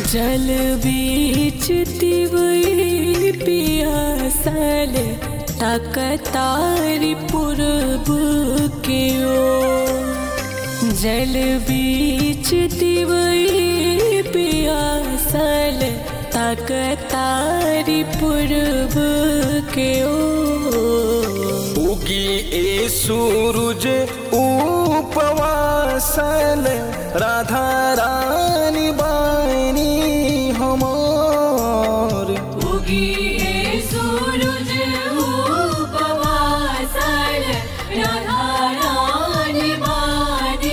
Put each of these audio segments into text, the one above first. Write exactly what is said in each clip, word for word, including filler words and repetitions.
जल बीच तिवई पियासल तकतारी पूरब के ओर। जल बीच तिवई पियासल तकतारी पूरब के ओर। उगी ए सूरज उपवासल राधा रानी बानी हमार। उगी ए सूरज उपवासल राधा रानी बानी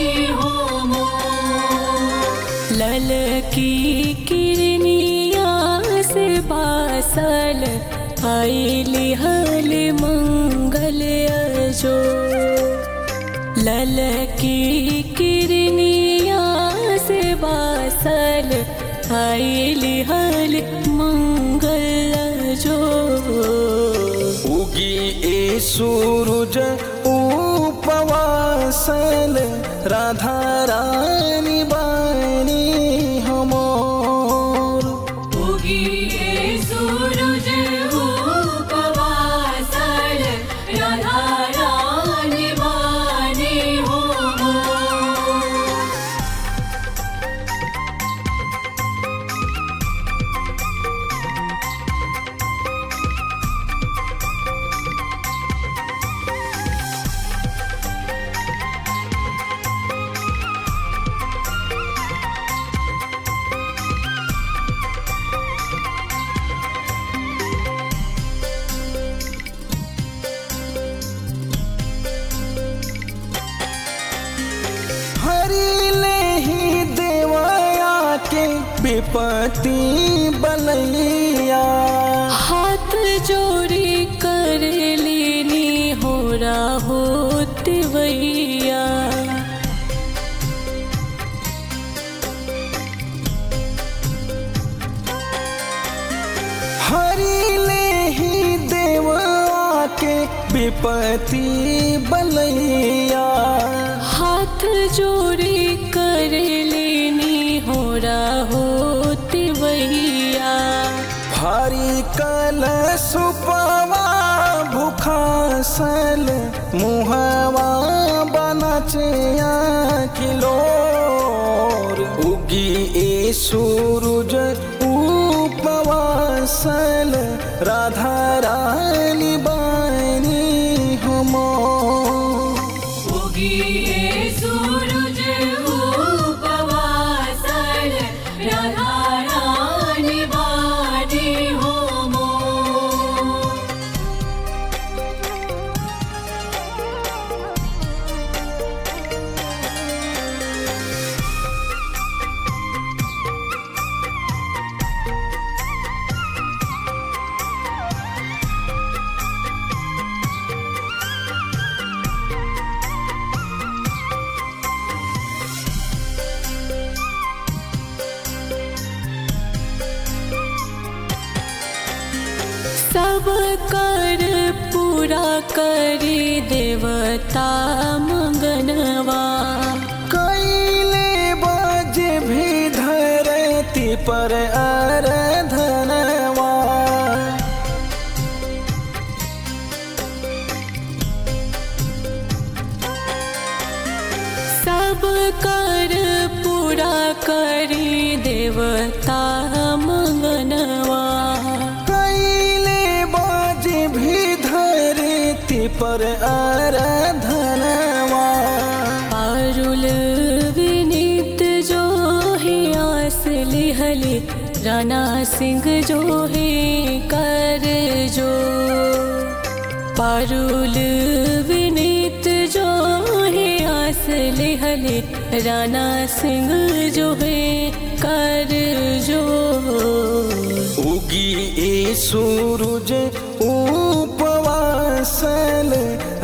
हमार। ललकी किरनिया से बासल आइली हल मंगल अजो। ललकी किरनिया से बासल आइली हल मंगल अजो। उगी ए सूरज उपवासल राधा रानी बानी हमार। उगी ए सूरज उपवासल राधा रानी बानी हमार। हरि ले ही देवया के विपत्ति बलैया। हाथ जोड़ी कर लेनी हो होत वैया। हरि ले ही देवया के विपत्ति बलैया। हाथ जोड़ी कर लेनी हो होत वैया। भारी कल सुपवा भूखासल मुहवा बनचिया किलोर। उगी ए सूरज उपवासल राधा रानी बानी हमार। उगी ए सूरज उपवासल राधा रानी बानी हमार। सब कर पूरा करी देवता मंगनवा। कैले बज भी धरती पर आराधनवा। सब कर पूरा करी देवता मंगनवा। कैले बज भी धरती पर आराधनवा। पारुल विनीत जो है आस लिहली राणा सिंह जो है कर जो। पारुल विनीत जो है आस लिहली राणा सिंह जो है कर जो। उगी ए सूरज उपवासल